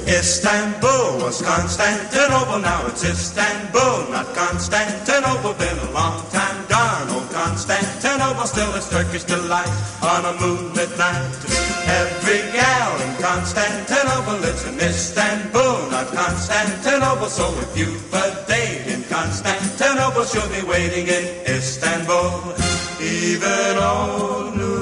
Istanbul was Constantinople, now it's Istanbul, not Constantinople. Been a long time gone, old Constantinople, still it's Turkish delight on a moonlit night. Every gal in Constantinople lives in Istanbul, not Constantinople. So if you've a date in Constantinople, she'll be waiting in Istanbul. Even old New